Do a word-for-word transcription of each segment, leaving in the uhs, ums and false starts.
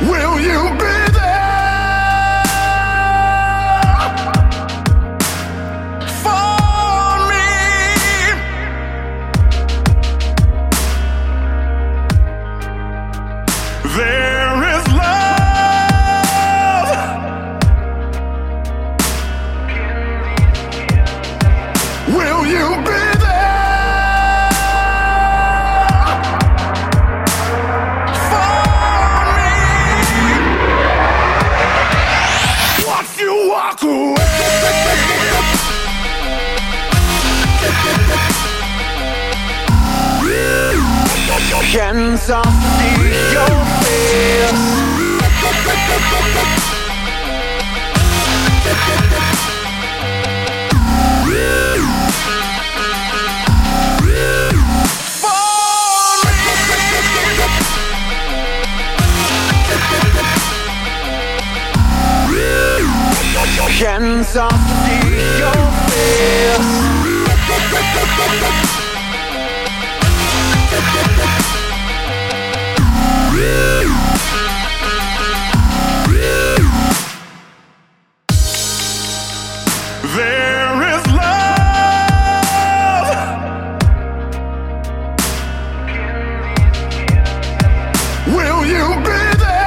Will you be there for me? There is love. Will you be there for me? Watch you walk away. Hands off, see your face. Hands off, see your face. There is love. Will you be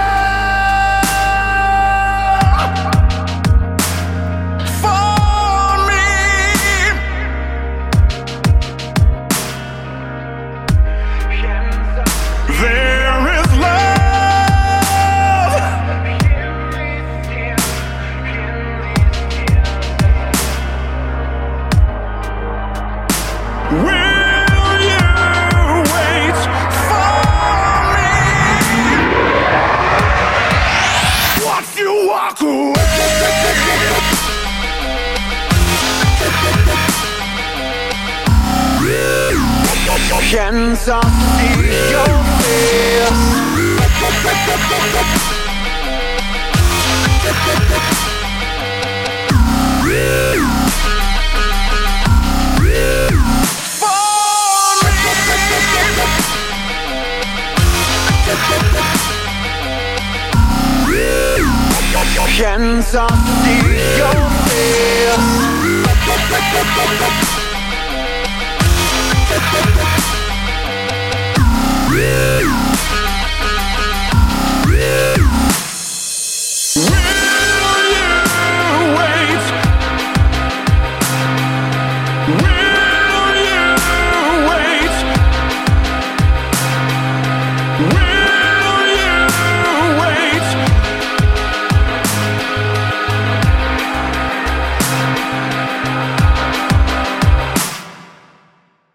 there for me? There is love. Will you wait for me? Watch you walk away. Hands off, see your face. Hands off, see your face.